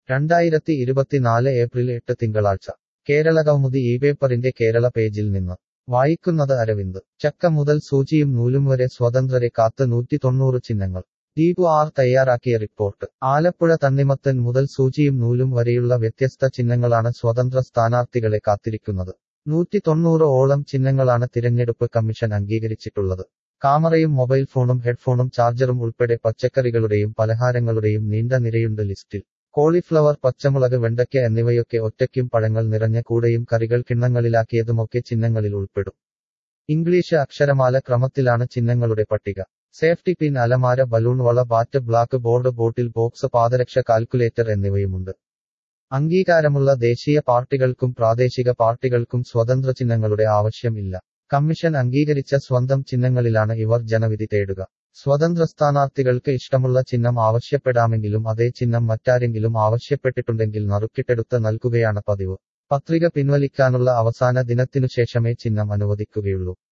2024 April 8 തിങ്കളാഴ്ച കേരളകൗമുദി പേപ്പറിന്റെ കേരള പേജിൽ നിന്ന് വായിക്കുന്നത് അരവിന്ദ്. ചക്ക മുതൽ സൂചിയും നൂലും വരെ സ്വതന്ത്രരെ കാത്ത് 190 ചിഹ്നങ്ങൾ. ദീപു ആർ തയ്യാറാക്കിയ റിപ്പോർട്ട്. ആലപ്പുഴ തണ്ണിമത്തൻ മുതൽ സൂചിയും നൂലും വരെയുള്ള വ്യത്യസ്ത ചിഹ്നങ്ങളാണ് സ്വതന്ത്ര സ്ഥാനാർത്ഥികളെ കാത്തിരിക്കുന്നത്. 190 ഓളം ചിഹ്നങ്ങളാണ് തിരഞ്ഞെടുപ്പ് കമ്മീഷൻ അംഗീകരിച്ചിട്ടുള്ളത്. കാമറയും മൊബൈൽ ഫോണും ഹെഡ്ഫോണും ചാർജറും ഉൾപ്പെടെ പച്ചക്കറികളുടെയും പലഹാരങ്ങളുടെയും നീണ്ട നിരയുണ്ട് ലിസ്റ്റിൽ. കോളിഫ്ലവർ, പച്ചമുളക്, വെണ്ടയ്ക്ക എന്നിവയൊക്കെ ഒറ്റയ്ക്കും പഴങ്ങൾ നിറഞ്ഞ കൂടയും കറികൾ കിണ്ണങ്ങളിലാക്കിയതുമൊക്കെ ചിഹ്നങ്ങളിൽ ഉൾപ്പെടും. ഇംഗ്ലീഷ് അക്ഷരമാല ക്രമത്തിലാണ് ചിഹ്നങ്ങളുടെ പട്ടിക. സേഫ്റ്റി പിൻ, അലമാര, ബലൂൺ, വള, bat, black board, bottle box, പാദരക്ഷ, കാൽക്കുലേറ്റർ എന്നിവയുമുണ്ട്. അംഗീകാരമുള്ള ദേശീയ പാർട്ടികൾക്കും പ്രാദേശിക പാർട്ടികൾക്കും സ്വതന്ത്ര ചിഹ്നങ്ങളുടെ ആവശ്യം ഇല്ല. കമ്മീഷൻ അംഗീകരിച്ച സ്വന്തം ചിഹ്നങ്ങളിലാണ് ഇവർ ജനവിധി തേടുക. സ്വതന്ത്ര സ്ഥാനാർത്ഥികൾക്ക് ഇഷ്ടമുള്ള ചിഹ്നം ആവശ്യപ്പെടാമെങ്കിലും അതേ ചിഹ്നം മറ്റാരെങ്കിലും ആവശ്യപ്പെട്ടിട്ടുണ്ടെങ്കിൽ നറുക്കിട്ടെടുത്ത് നൽകുകയാണ് പതിവ്. പത്രിക പിൻവലിക്കാനുള്ള അവസാന ദിനത്തിനുശേഷമേ ചിഹ്നം അനുവദിക്കുകയുള്ളൂ.